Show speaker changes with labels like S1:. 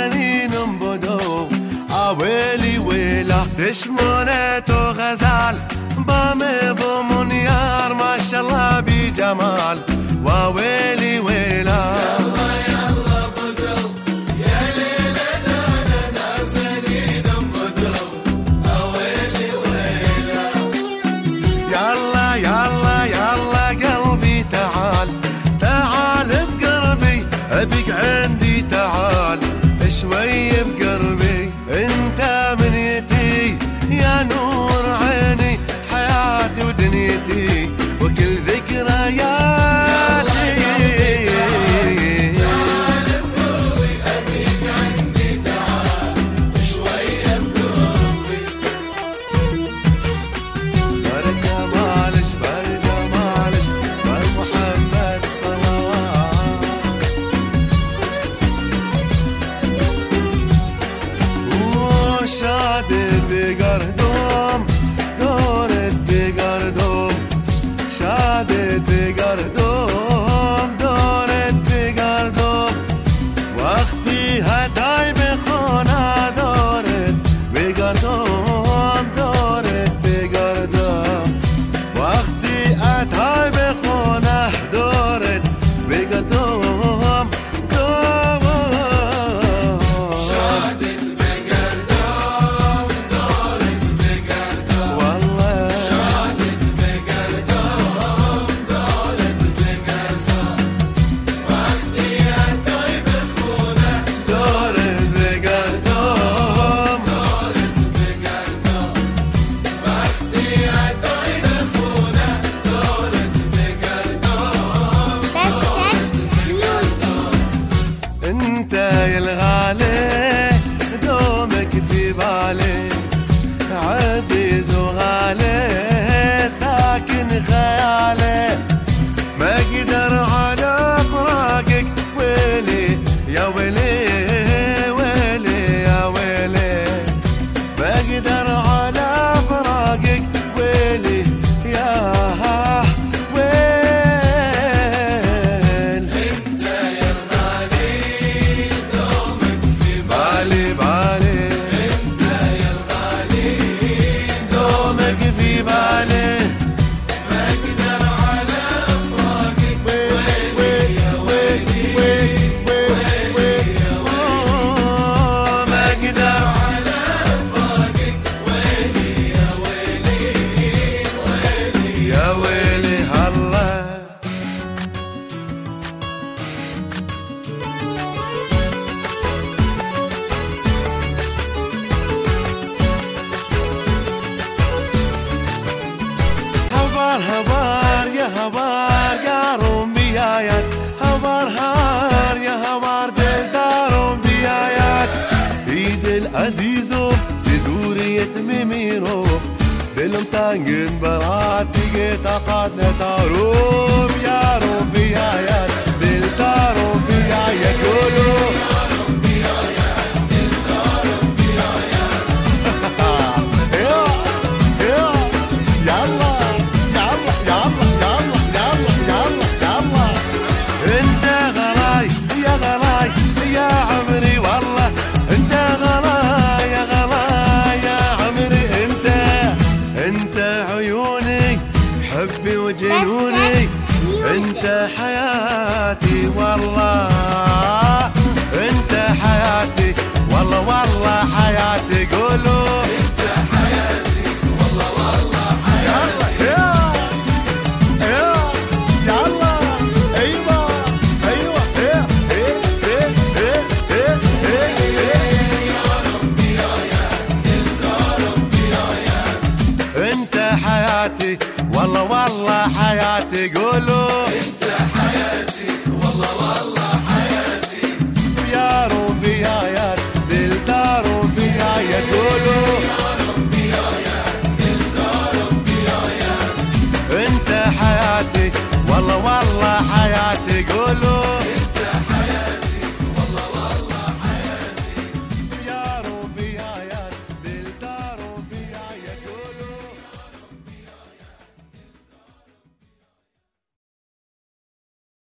S1: سنين بدو ويلي ويلا دشمونت وغزال بامي بمنيار ما شاء الله بجمال وويلي ويلا شوي بقربي انت منيتي يا نور عيني حياتي ودنيتي وكل ذكرياتي تعال بقربي ابيك عندي تعال شوي بقربي بركة معلش بركة معلش بر محمد صلوات شادت بقردوم دورت بقردوم شادت بقردوم دورت بقردوم وقتی هدای بخونه دورت بقردوم دورت بقردوم وقتی هدای بخونه دورت بقردوم انت يا الغالي دومك في بالي عزيز وغالي ساكن خيالي ما اقدر على فراقك ويلي يا ويلي ويلي يا ويلي ما اقدر على فراقك ويلي يا هبار يا هبار يا روم بيايات هبار هار يا هبار دلدارم بيايات ايد العزيزو زدورية ميميرو دلم تانجن براتي طاقات نتاروم يا روم بيايات دلدارم بيايات قولوا حبي وجنوني انت حياتي والله انت حياتي والله والله حياتي قولوا انت حياتي والله والله حياتي يا يلا ايوه ايوه يا ربي يا ربي يا انت حياتي والله والله حياتي قولوا